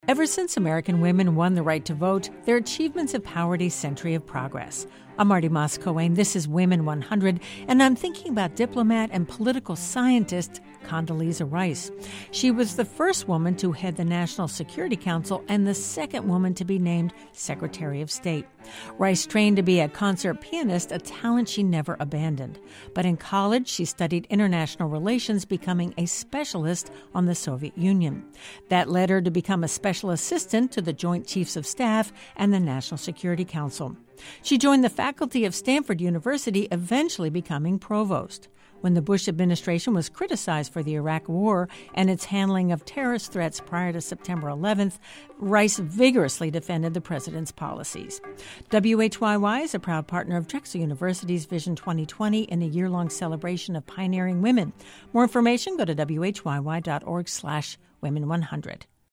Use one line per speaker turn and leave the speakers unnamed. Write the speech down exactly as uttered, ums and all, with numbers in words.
Ever since American women won the right to vote, their achievements have powered a century of progress. I'm Marty Moss-Coane. This is Women one hundred, and I'm thinking about diplomat and political scientist Condoleezza Rice. She was the first woman to head the National Security Council and the second woman to be named Secretary of State. Rice trained to be a concert pianist, a talent she never abandoned. But in college, she studied international relations, becoming a specialist on the Soviet Union. That led her to become a special assistant to the Joint Chiefs of Staff and the National Security Council. She joined the faculty of Stanford University, eventually becoming provost. When the Bush administration was criticized for the Iraq War and its handling of terrorist threats prior to September eleventh, Rice vigorously defended the president's policies. W H Y Y is a proud partner of Drexel University's Vision twenty twenty in a year-long celebration of pioneering women. More information, go to W H Y Y dot org slash women one hundred.